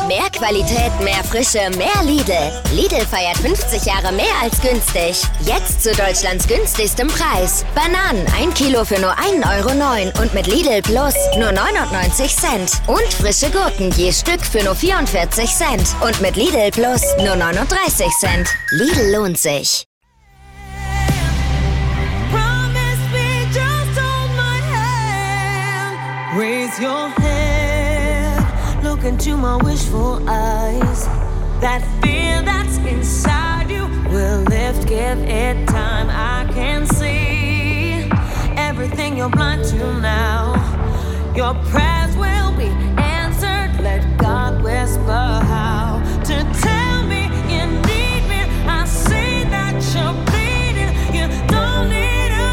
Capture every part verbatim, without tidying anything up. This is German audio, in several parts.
Mehr Qualität, mehr Frische, mehr Lidl. Lidl feiert fünfzig Jahre mehr als günstig. Jetzt zu Deutschlands günstigstem Preis. Bananen ein Kilo für nur ein Euro neun und mit Lidl Plus nur neunundneunzig Cent. Und frische Gurken je Stück für nur vierundvierzig Cent. Und mit Lidl Plus nur neununddreißig Cent. Lidl lohnt sich. Raise your hand, look into my wishful eyes. That fear that's inside you will lift, give it time. I can see everything you're blind to now. Your prayers will be answered. Let God whisper how to tell me you need me. I see that you're bleeding. You don't need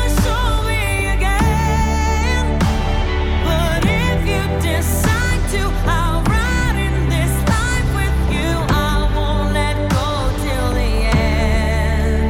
decide to, I'll ride in this life with you. I won't let go till the end.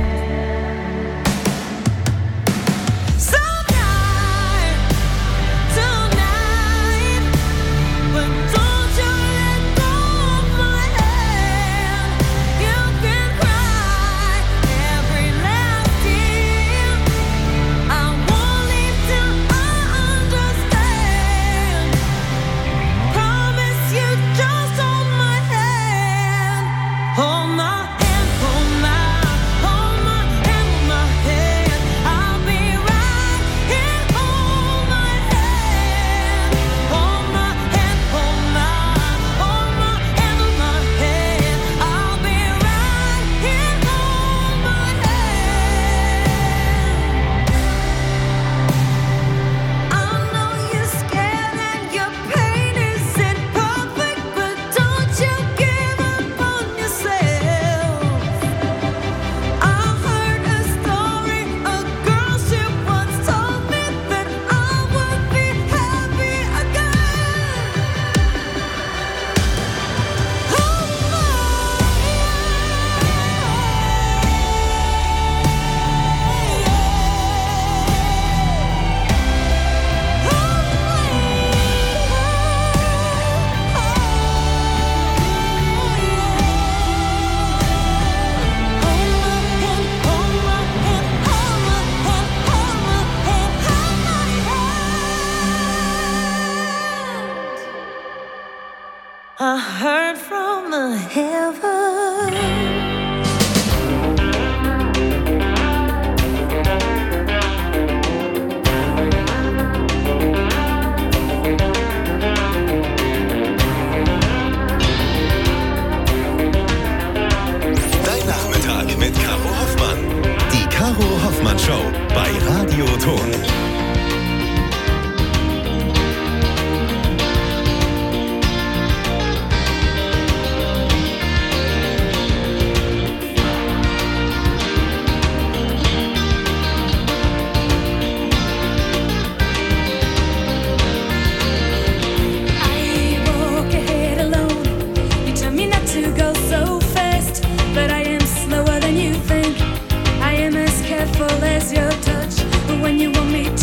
So night, tonight, but don't you let go of my hand. You can cry every last tear. I won't leave till I understand. You just hold my hand, hold my hand, hold my, hold my hand, hold my hand. I'll be right here. Hold my hand, hold my hand, hold my, hold my hand, hold my hand. I'll be right here. Hold my hand. I know you're scared and your pain isn't perfect, but don't you give up on yourself. I heard a story, a girl, she once told me that I would be happy again. Hold my I heard from the heavens. Dein Nachmittag mit Caro Hoffmann. Die Caro Hoffmann Show bei Radio Ton. I walk ahead alone. You tell me not to go so fast, but I am slower than you think. I am as careful as your touch, but when you want me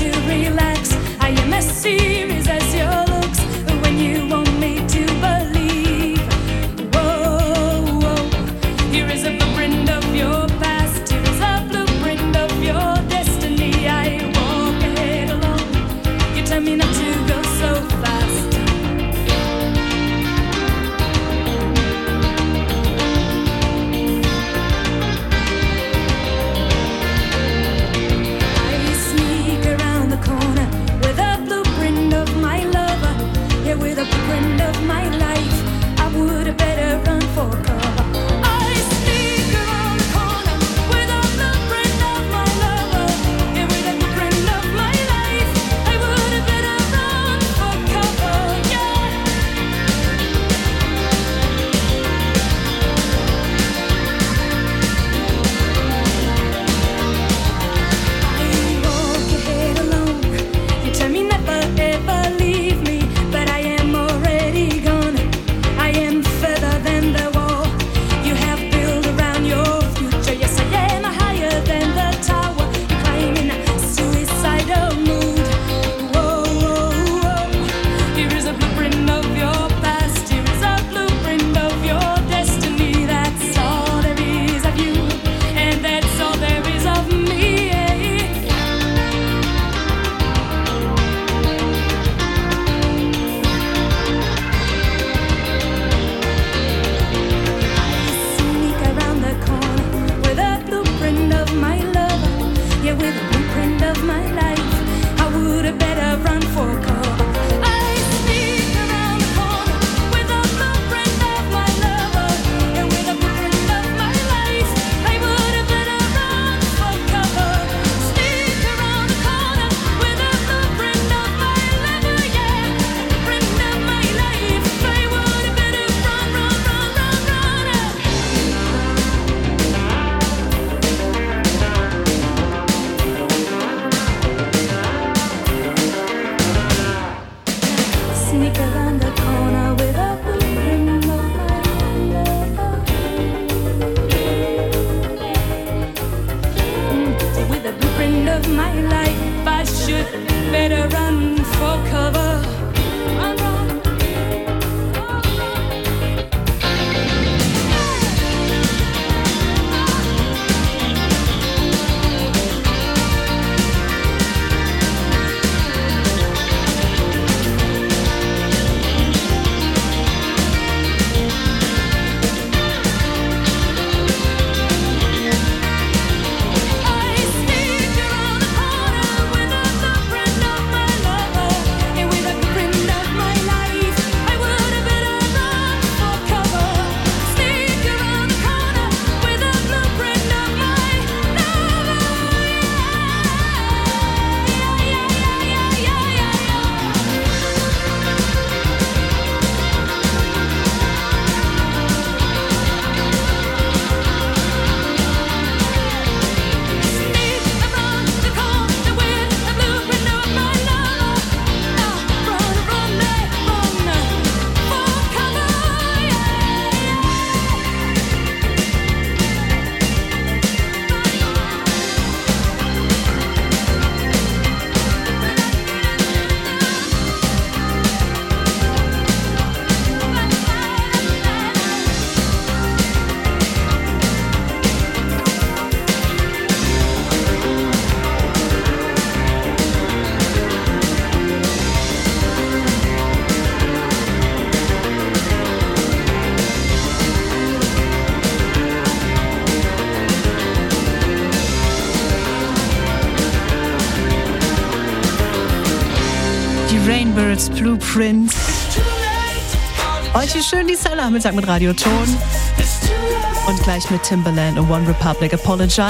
Pirates Blueprint. Heute schön dieser Nachmittag mit Radioton. Und gleich mit Timbaland und One Republic Apologize.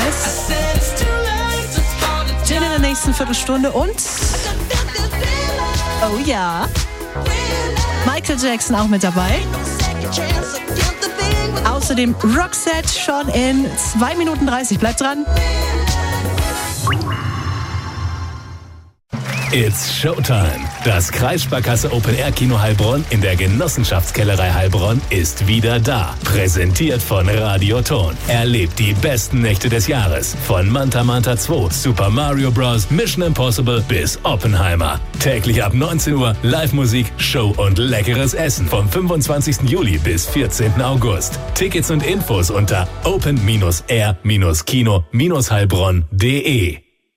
Den in der nächsten Viertelstunde und... Oh ja. Michael Jackson auch mit dabei. Außerdem Roxette schon in zwei Minuten dreißig. Bleibt dran. It's Showtime. Das Kreissparkasse Open Air Kino Heilbronn in der Genossenschaftskellerei Heilbronn ist wieder da. Präsentiert von Radioton. Erlebt die besten Nächte des Jahres. Von Manta Manta zwei, Super Mario Bros., Mission Impossible bis Oppenheimer. Täglich ab neunzehn Uhr Live-Musik, Show und leckeres Essen vom fünfundzwanzigsten Juli bis vierzehnten August. Tickets und Infos unter open air kino heilbronn punkt de.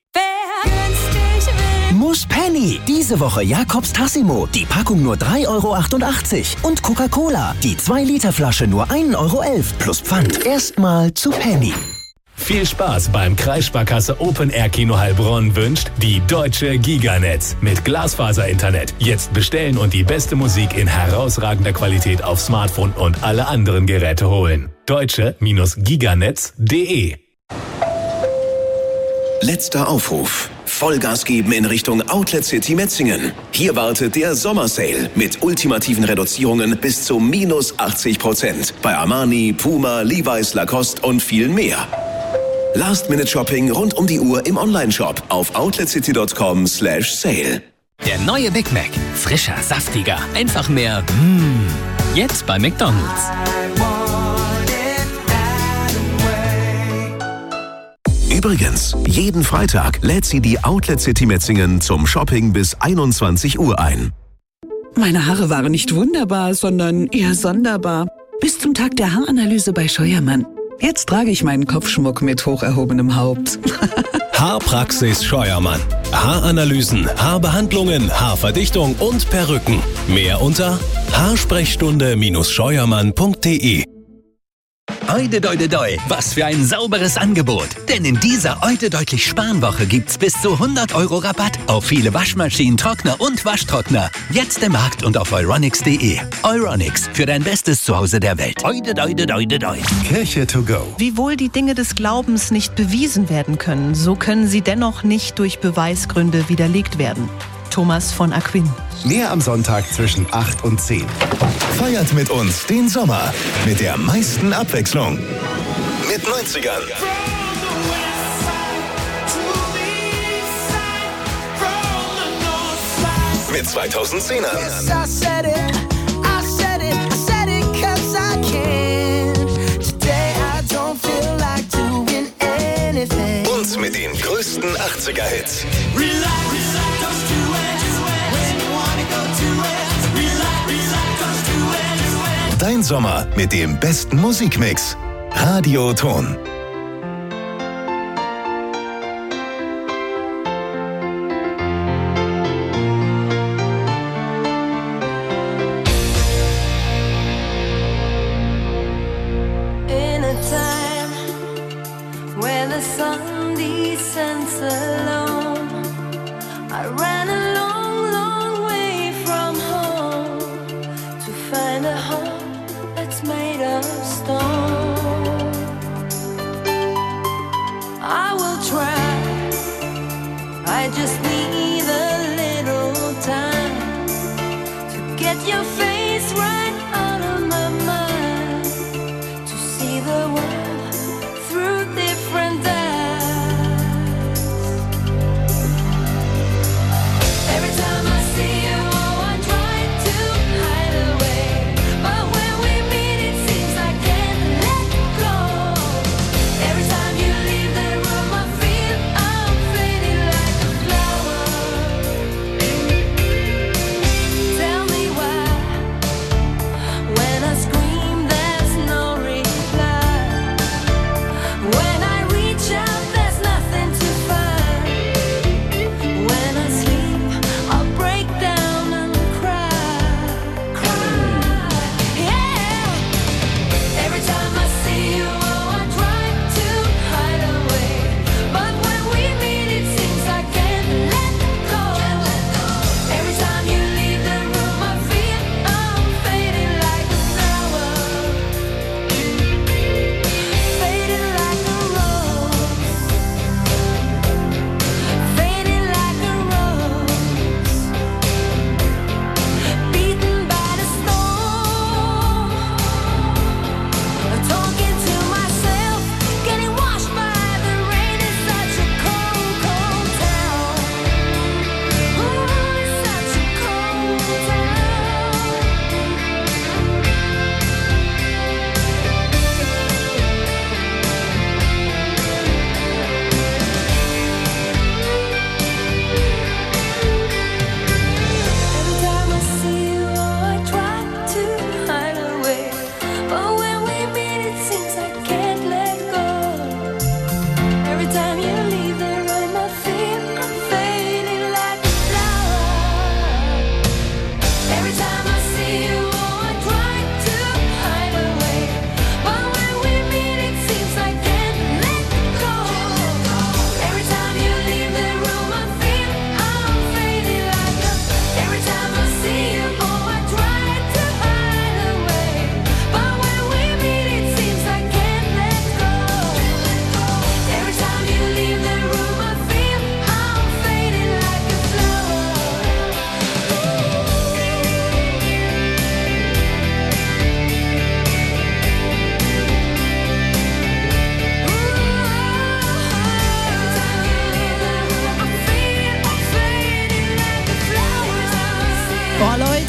Muss Penny. Diese Woche Jakobs Tassimo. Die Packung nur drei Euro achtundachtzig. Und Coca-Cola. Die zwei Liter Flasche nur ein Euro elf. Plus Pfand. Erstmal zu Penny. Viel Spaß beim Kreissparkasse Open Air Kino Heilbronn wünscht die Deutsche Giganetz. Mit Glasfaser-Internet. Jetzt bestellen und die beste Musik in herausragender Qualität auf Smartphone und alle anderen Geräte holen. deutsche-giganetz punkt de. Letzter Aufruf. Vollgas geben in Richtung Outlet City Metzingen. Hier wartet der Sommersale mit ultimativen Reduzierungen bis zu minus achtzig Prozent. Bei Armani, Puma, Levi's, Lacoste und viel mehr. Last-Minute-Shopping rund um die Uhr im Onlineshop auf outletcity punkt com slash sale. Der neue Big Mac. Frischer, saftiger, einfach mehr mm. Jetzt bei McDonald's. Übrigens, jeden Freitag lädt sie die Outlet City Metzingen zum Shopping bis einundzwanzig Uhr ein. Meine Haare waren nicht wunderbar, sondern eher sonderbar. Bis zum Tag der Haaranalyse bei Scheuermann. Jetzt trage ich meinen Kopfschmuck mit hoch erhobenem Haupt. Haarpraxis Scheuermann. Haaranalysen, Haarbehandlungen, Haarverdichtung und Perücken. Mehr unter haarsprechstunde scheuermann punkt de. Oide, doide, doi. Was für ein sauberes Angebot. Denn in dieser Oide deutlich Sparnwoche gibt's bis zu hundert Euro Rabatt auf viele Waschmaschinen, Trockner und Waschtrockner. Jetzt im Markt und auf euronics punkt de. Euronics, für dein bestes Zuhause der Welt. Oide, doide, doide, doi. Kirche to go. Wiewohl die Dinge des Glaubens nicht bewiesen werden können, so können sie dennoch nicht durch Beweisgründe widerlegt werden. Thomas von Aquin. Mehr am Sonntag zwischen acht und zehn. Feiert mit uns den Sommer mit der meisten Abwechslung. Mit neunzigern. Mit zweitausendzehnern. Und mit den größten achtziger-Hits. Dein Sommer mit dem besten Musikmix. Radioton. In a time where the sun descends alone, I ran a long, long way from home to find a home that's made of stone. I will try, I just need a little time to get your face right out of my mind, to see the world through different eyes. Every time I see you, oh, I try to hide away, but when we meet it seems I can't let go. Every time you leave the room I feel I'm fading like a flower.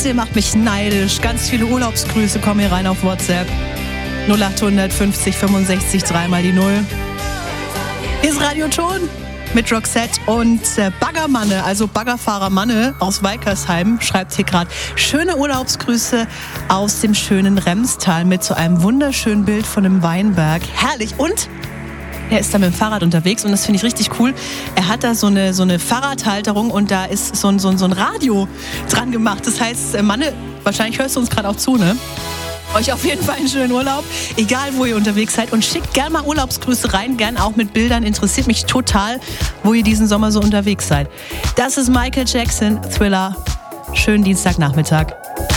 Leute, ihr macht mich neidisch. Ganz viele Urlaubsgrüße kommen hier rein auf WhatsApp. null acht fünfzig fünfundsechzig, dreimal die Null. Hier ist Radio Ton mit Roxette und äh, Baggermanne, also Baggerfahrer Manne aus Weikersheim, schreibt hier gerade schöne Urlaubsgrüße aus dem schönen Remstal mit so einem wunderschönen Bild von einem Weinberg. Herrlich. Und er ist da mit dem Fahrrad unterwegs und das finde ich richtig cool. Er hat da so eine, so eine Fahrradhalterung und da ist so ein, so ein, so ein Radio dran gemacht. Das heißt, Manne, wahrscheinlich hörst du uns gerade auch zu, ne? Euch auf jeden Fall einen schönen Urlaub, egal wo ihr unterwegs seid. Und schickt gerne mal Urlaubsgrüße rein, gern auch mit Bildern. Interessiert mich total, wo ihr diesen Sommer so unterwegs seid. Das ist Michael Jackson, Thriller. Schönen Dienstagnachmittag.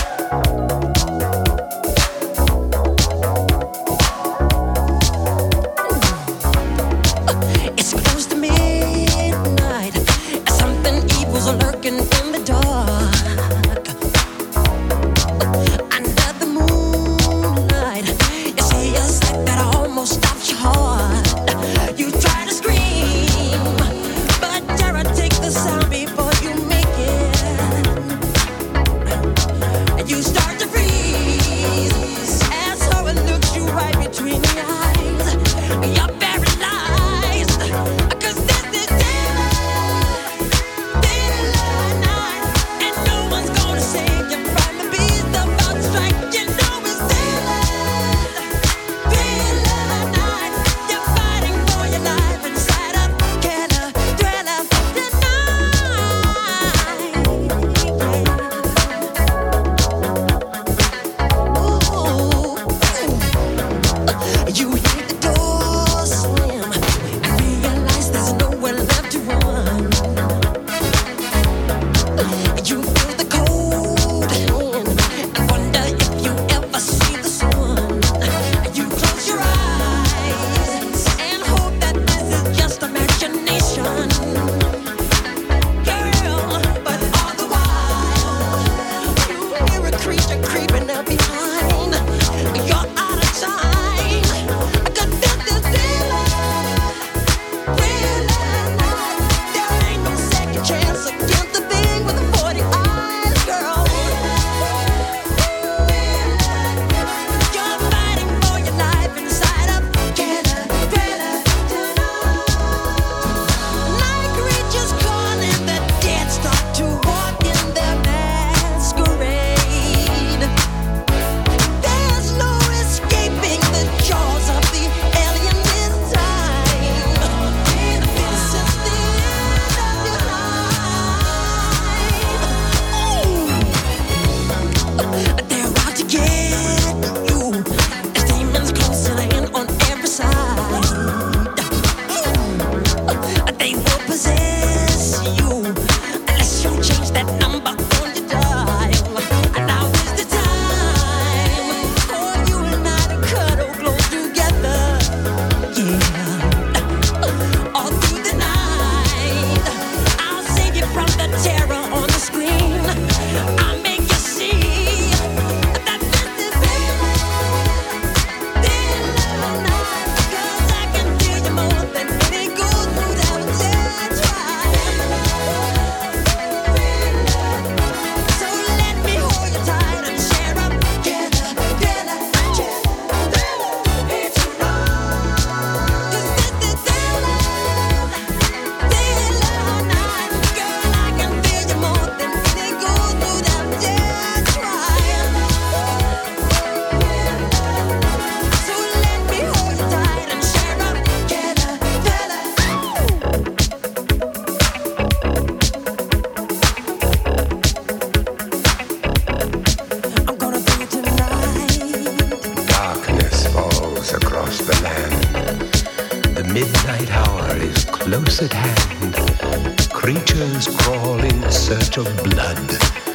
close at hand. Creatures crawl in search of blood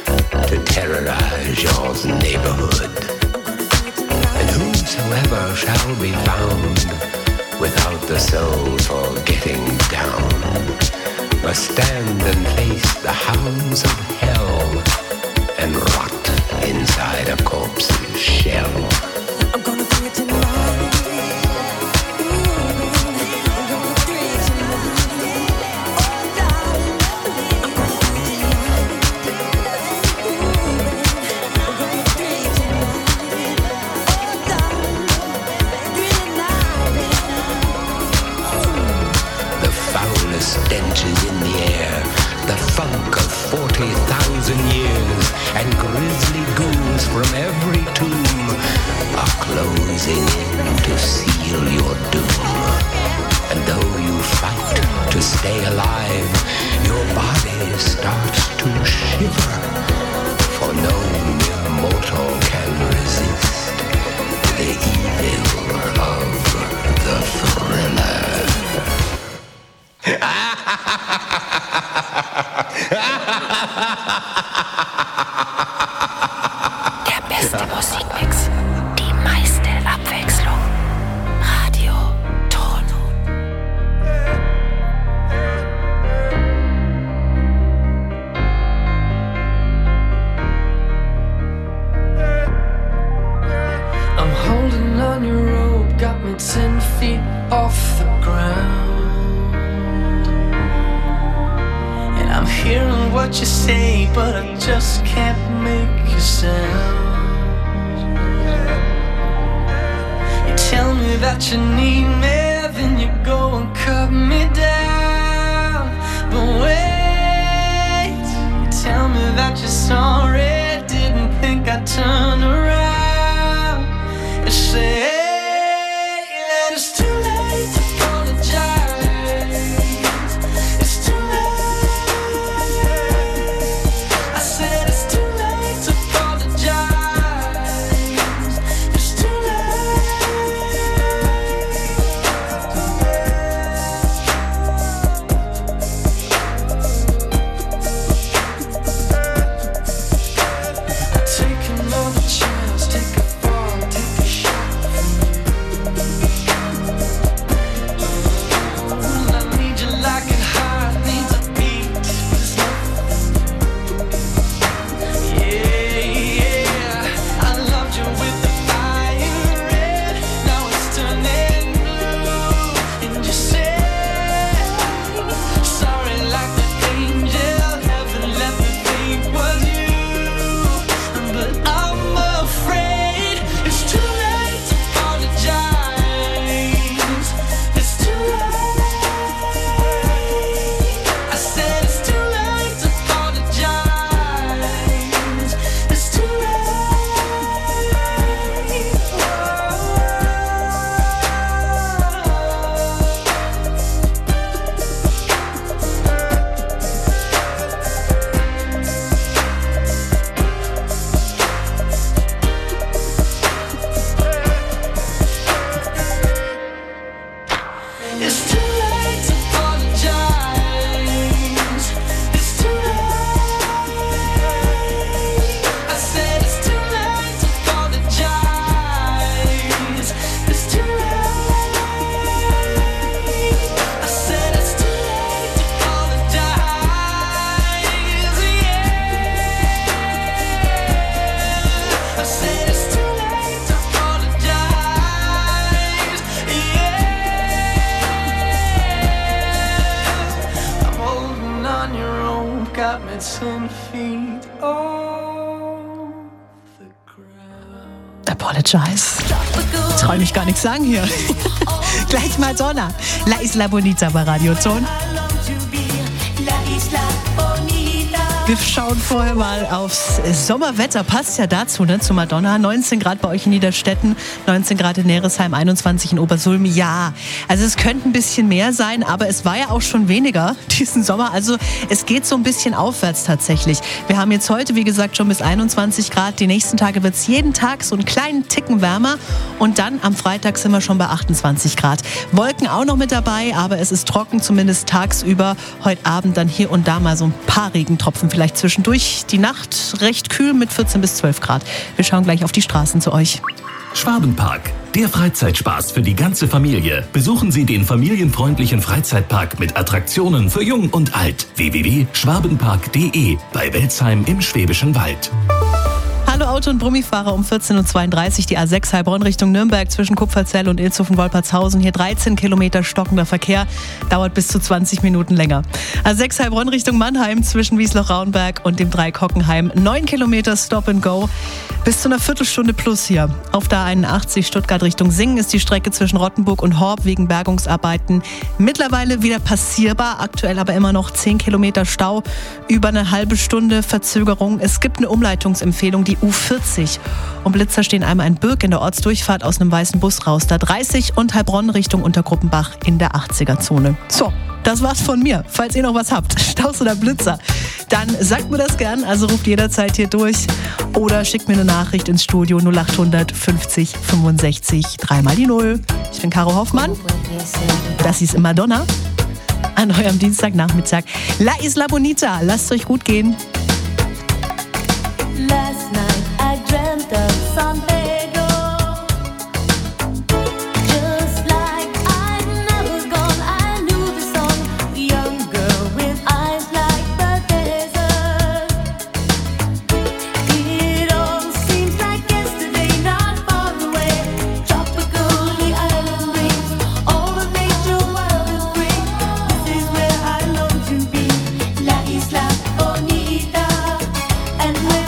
to terrorize your neighborhood. And whosoever shall be found without the soul for getting down must stand and face the hounds of hell and rot inside a corpse's shell. I'm gonna do it tonight. and grisly ghouls from every tomb are closing in to seal your doom. And though you fight to stay alive, your body starts to shiver, for no mere mortal can resist the evil of the thriller. Der beste Musikmix, die meiste Abwechslung. Radio Ton. I'm holding on your rope, got me ten feet off the ground. And I'm hearing what you say, but I just can't make a sound. You tell me that you need me, then you go and cut me down. But wait, you tell me that you're sorry, didn't think I'd turn around. You say that it's too late to apologize. It's too late. I said it's too late to apologize. It's too late. Take another chance, take a fall, take a shot from you. I need you like a heart needs a beat. Yeah, yeah. I loved you with the fire red. Now it's turning blue. And you say sorry like the angel. Heaven let me think was you. But I'm afraid it's too late to apologize. It's too late. I said it's too late to apologize. It's too late. It's too late to apologize. It's too late. I said it's too late to apologize. It's too late. I said it's too late to apologize. Yeah. I said it's too late to apologize. Yeah. I'm holding on your rope, got me ten feet off the ground. Apologize. Trau mich gar nichts sagen hier. Gleich Madonna. La Isla Bonita bei Radio Ton. Wir schauen vorher mal aufs Sommerwetter. Passt ja dazu, ne, zu Madonna. neunzehn Grad bei euch in Niederstetten, neunzehn Grad in Neresheim, einundzwanzig in Obersulm. Ja, also es könnte ein bisschen mehr sein, aber es war ja auch schon weniger diesen Sommer. Also es geht so ein bisschen aufwärts tatsächlich. Wir haben jetzt heute, wie gesagt, schon bis einundzwanzig Grad. Die nächsten Tage wird es jeden Tag so einen kleinen Ticken wärmer. Und dann am Freitag sind wir schon bei achtundzwanzig Grad. Wolken auch noch mit dabei, aber es ist trocken, zumindest tagsüber. Heute Abend dann hier und da mal so ein paar Regentropfen. Vielleicht zwischendurch. Die Nacht recht kühl mit vierzehn bis zwölf Grad. Wir schauen gleich auf die Straßen zu euch. Schwabenpark, der Freizeitspaß für die ganze Familie. Besuchen Sie den familienfreundlichen Freizeitpark mit Attraktionen für Jung und Alt. w w w punkt schwabenpark punkt de bei Welzheim im Schwäbischen Wald. Hallo Auto- und Brummifahrer um vierzehn Uhr zweiunddreißig, die A sechs Heilbronn Richtung Nürnberg zwischen Kupferzell und Ilshofen-Wolpertshausen. Hier dreizehn Kilometer stockender Verkehr, dauert bis zu zwanzig Minuten länger. A sechs Heilbronn Richtung Mannheim zwischen Wiesloch-Raunberg und dem Dreieck Hockenheim. neun Kilometer Stop and Go, bis zu einer Viertelstunde plus hier. Auf der A einundachtzig Stuttgart Richtung Singen ist die Strecke zwischen Rottenburg und Horb wegen Bergungsarbeiten mittlerweile wieder passierbar. Aktuell aber immer noch zehn Kilometer Stau, über eine halbe Stunde Verzögerung. Es gibt eine Umleitungsempfehlung, die U vierzig. Und Blitzer stehen einmal in Birk in der Ortsdurchfahrt aus einem weißen Bus raus. Da dreißig und Heilbronn Richtung Untergruppenbach in der achtziger-Zone. So, das war's von mir. Falls ihr noch was habt, Staus oder Blitzer, dann sagt mir das gern. Also ruft jederzeit hier durch oder schickt mir eine Nachricht ins Studio null acht hundert fünfzig fünfundsechzig dreimal die Null. Ich bin Caro Hoffmann. Das ist Madonna. An eurem Dienstagnachmittag. La Isla Bonita. Lasst euch gut gehen. Last night I dreamt of San Pedro, just like I'd never gone. I knew the song, a young girl with eyes like the desert. It all seems like yesterday, not far away. Tropical, the island breeze, all the nature wild and free. This is where I long to be, La Isla Bonita. And when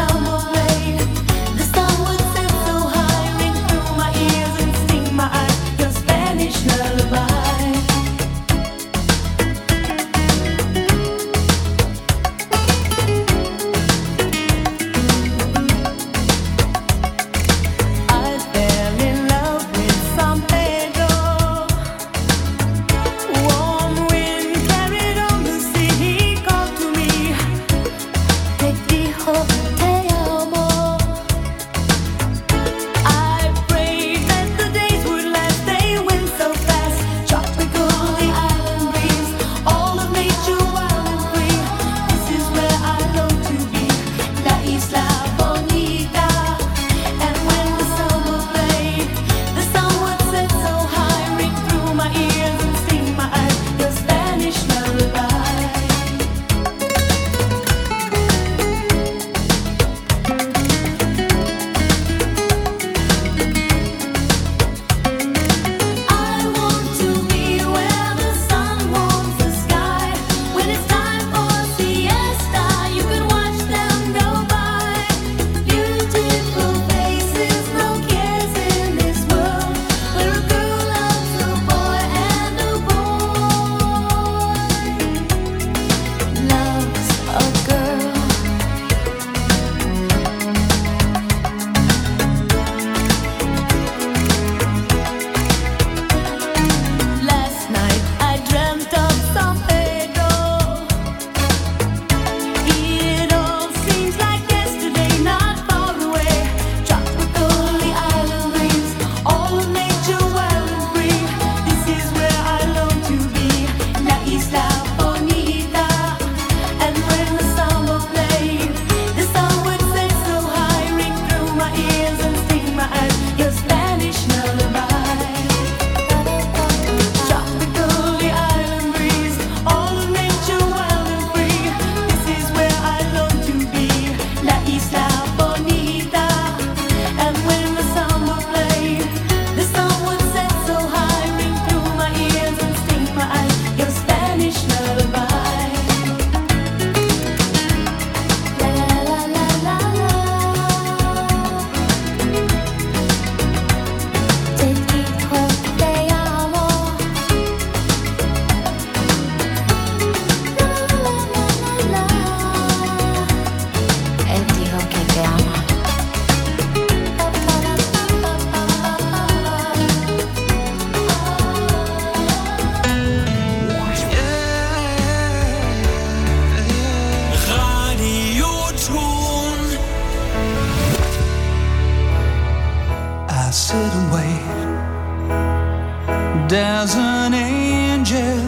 There's an angel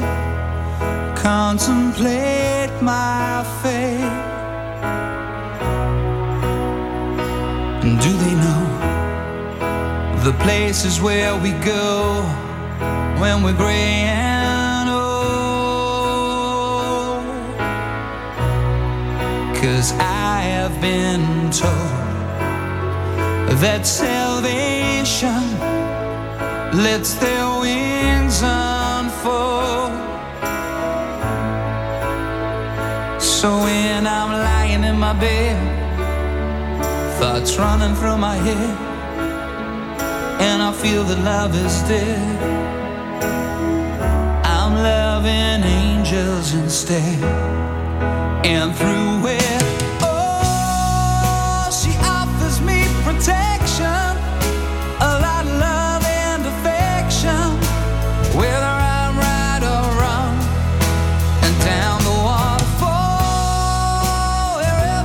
contemplate my fate. And do they know the places where we go when we're gray and old? 'Cause I have been told that salvation lets their wings unfold. So when I'm lying in my bed, thoughts running through my head, and I feel that love is dead, I'm loving angels instead. And through